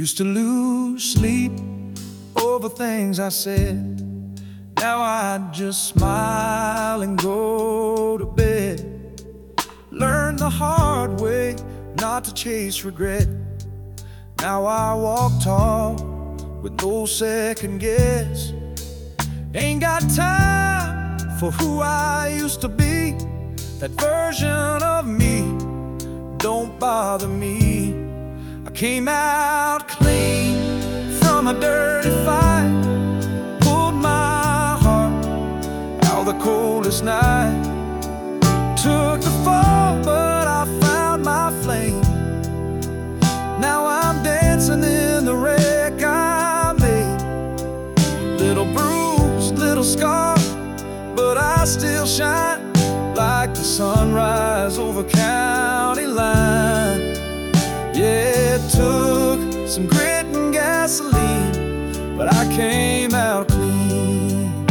Used to lose sleep over things I said. Now I just smile and go to bed. Learned the hard way not to chase regret. Now I walk tall with no second guess. Ain't got time for who I used to be. That version of me don't bother me. I came out clean from a dirty fight. Pulled my heart out the coldest night. Took the fall, but I found my flame. Now I'm dancing in the wreck I made. Little bruised, little scarred, but I still shine like the sunrise over county line. Yeah, it took some grit and gasoline, but I came out clean.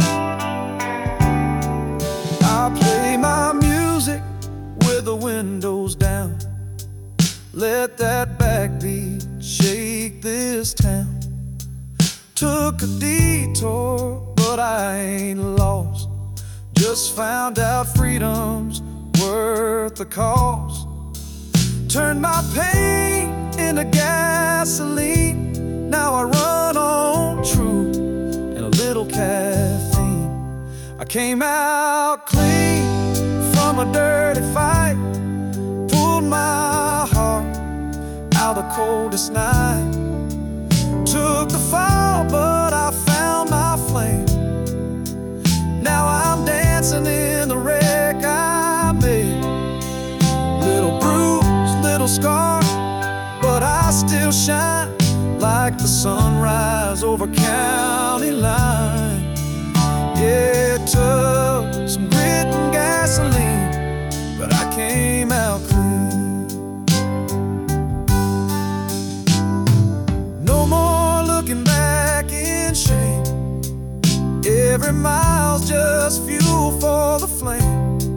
I play my music with the windows down. Let that backbeat shake this town. Took a detour, but I ain't lost. Just found out freedom's worth the cost. Turned my pain into gasoline. Now I run on truth and a little caffeine. I came out clean from a dirty fight. Pulled my heart out the coldest night. Took the fall, but I found my flame. Now I'm dancing in the wreck I made. Little bruised, little scarred, but I still shine like the sunrise over county line. Yeah, it took some grit and gasoline, but I came out clean. No more looking back in shame. Every mile's just fuel for the flame.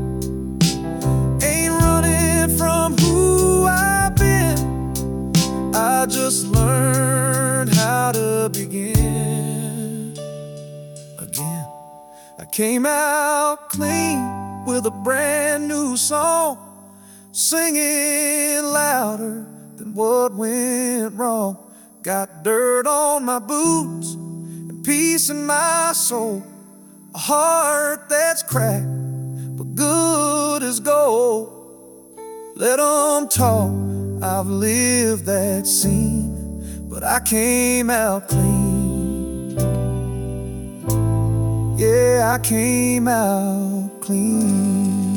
Ain't running from who I've been. I just learned how to begin again. I came out clean with a brand new song, singing louder than what went wrong. Got dirt on my boots and peace in my soul. A heart that's cracked, but good as gold. Let 'em talk, I've lived that scene, but I came out clean. Yeah, I came out clean.